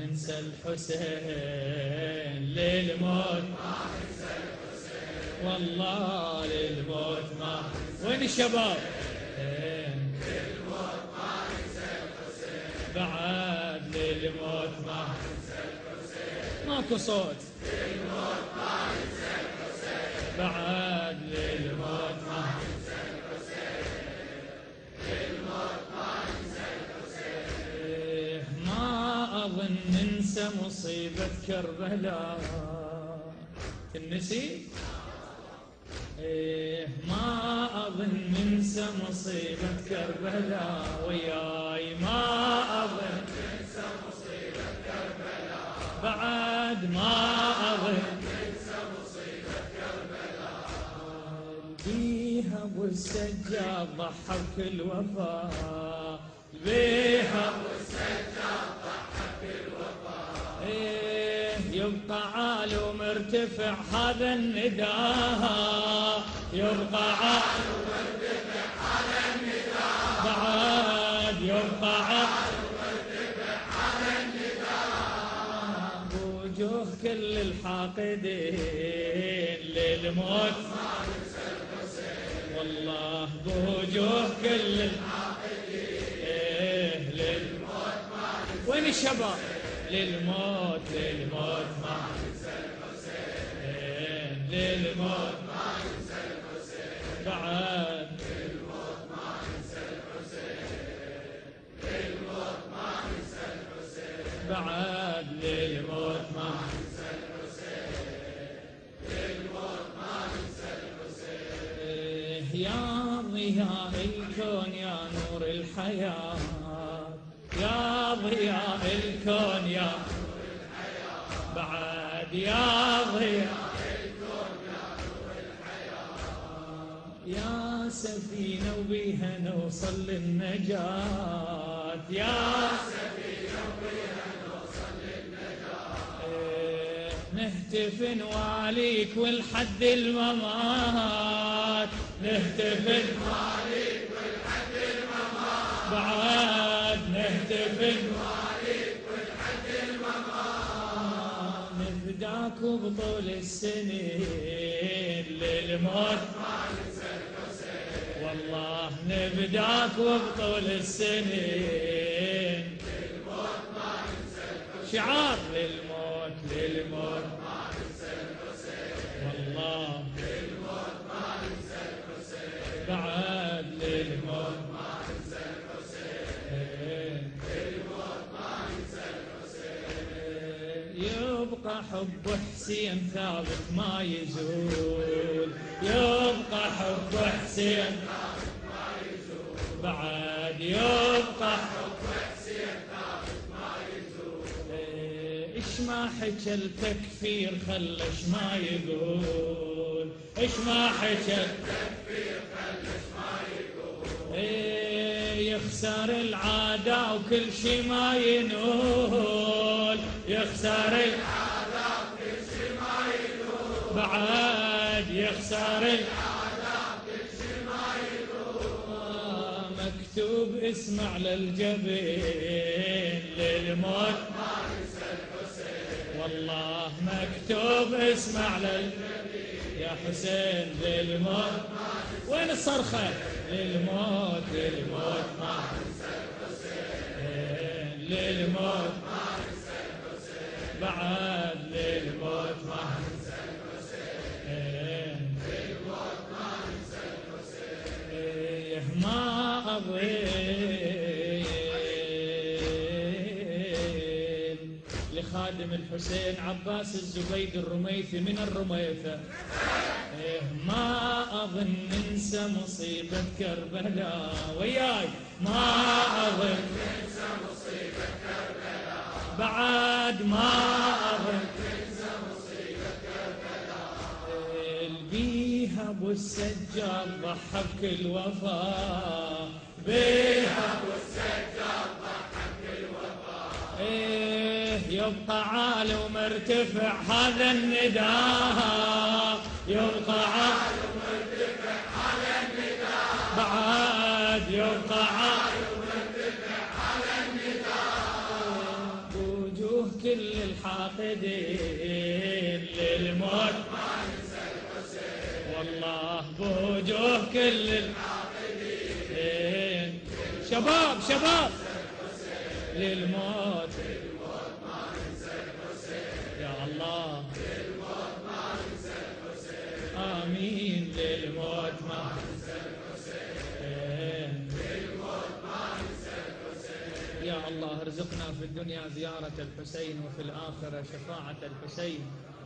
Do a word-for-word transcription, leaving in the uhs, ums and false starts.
ننسى الحسين للموت ما ننسى الحسين والله للموت ما. وين الشباب؟ للموت ما ننسى الحسين بعد للموت ما ننسى الحسين. ماكو صوت. للموت ما ننسى الحسين بعد للموت ما ننسى الحسين للموت ما ننسى الحسين. ما أظن ننسى مصيبة كربلاء. تنسي؟ إيه ما أظن ننسى مصيبة كربلاء وياي. ما أظن ننسى مصيبة كربلاء بعد. ما أظن ننسى مصيبة كربلاء. بيها أبو السجاد ضحى بكل وفاء. بيها أبو السجاد ضحى بكل وفاء. إيه يبقى عال ومرتفع هذا النداء. يبقى عال ومرتفع هذا النداء بعد. يبقى عال ومرتفع هذا النداء. بوجوه كل الحاقدين للموت ما ننسى الحسين والله. بوجوه كل الحاقدين إيه للموت ما ننسى. وين الشباب؟ للموت للموت ما ننسى الحسين للموت ما ننسى الحسين بعد. للموت ما ننسى الحسين للموت ما ننسى الحسين بعد. للموت ما ننسى الحسين للموت ما ننسى الحسين. يا ضياء الكون يا نور الحياة. يا ضياء الكون يا نور الحياة بعد. يا ضياء الكون يا نور الحياة. يا سفينة وبيها نوصل للنجاة. يا سفينة وبيها نوصل للنجاة. إيه نهتف نواليك والحد الممات. نهتف نواليك والحد الممات بعد. نهتف نواليك والحد الممات. نفداك بطول السنين للموت ما ننسى الحسين والله. نفداك بطول السنين للموت ما ننسى الحسين. شعار للموت للموت ما ننسى الحسين والله. للموت ما ننسى الحسين بعد. للموت ما ننسى الحسين للموت ما ننسى الحسين. يبقى حب حسين ثابت ما يزول. يبقى حب حسين ثابت ما يزول بعد. يبقى حب حسين ثابت ما يزول. ايش ما حكى التكفير خلش ما يقول. ايش ما حكى التكفير خلش ما يقول. ايه يخسر العادة وكل شي ما ينول. يخسر العادة وكل شي ما ينول بعد. يخسر العادة وكل شي ما ينول. مكتوب اسم على الجبين للموت ما ننسى الحسين والله. مكتوب اسم على الجبين يا حسين للموت ما ننسى. وين الصرخة؟ للموت للموت ما ننسى الحسين للموت ما ننسى الحسين بعد. للموت ما ننسى الحسين للموت ما ننسى الحسين. ما أضيل لخادم الحسين عباس الزبيد الرميثي من الرميثة. ما أظن ننسى مصيبة كربلاء وياي. ما أظن ننسى مصيبة كربلاء بعد. ما أظن ننسى مصيبة كربلاء. بيها أبو السجاد ضحى بكل وفاء. بيها أبو السجاد ضحى بكل وفاء. إيه يبقى عال ومرتفع هذا النداء. يبقى عال ومرتفع هذا النداء بعد. يبقى عال ومرتفع هذا النداء. بوجوه كل الحاقدين للموت ما ننسى الحسين والله بوجوه كل الحاقدين شباب شباب للموت للموت ما ننسى الحسين يا الله للموت ما ننسى الحسين آمين للموت ما ننسى الحسين للموت ما ننسى الحسين يا الله ارزقنا في الدنيا زيارة الحسين وفي الآخرة شفاعة الحسين